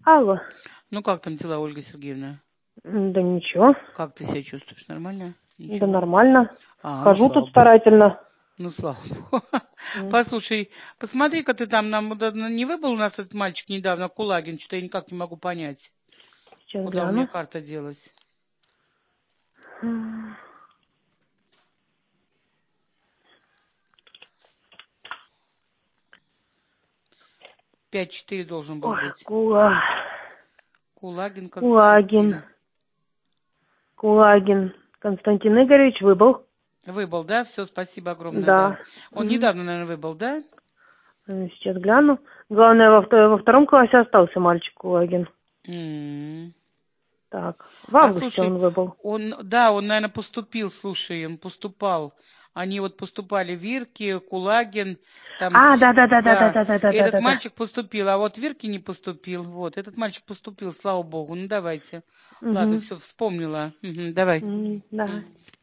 Алло. Ну как там дела, Ольга Сергеевна? Да ничего. Как ты себя чувствуешь? Нормально? Да Ничего? нормально. Ну Хожу слава тут богу. старательно. Ну слава богу. Послушай, посмотри-ка ты там, нам не выбыл у нас этот мальчик недавно, Кулагин, что-то я никак не могу понять, Сейчас куда у меня гляну. карта делась. 5-4 должен был Ой, быть. Кулагин. Кулагин Константин. Кулагин. Константин Игоревич выбыл. Выбыл, да? Все, спасибо огромное, да. Да. Он недавно, наверное, выбыл, да? Сейчас гляну. Главное, во втором классе остался мальчик Кулагин. Так, в августе слушай, он выбыл. он, наверное, поступил, слушай, он поступал. Они вот поступали Вирки, Кулагин, там... Да. Этот мальчик поступил, а вот Вирки не поступил. Вот, этот мальчик поступил, слава богу. Ну, давайте. Ладно, все, вспомнила. Давай. Да.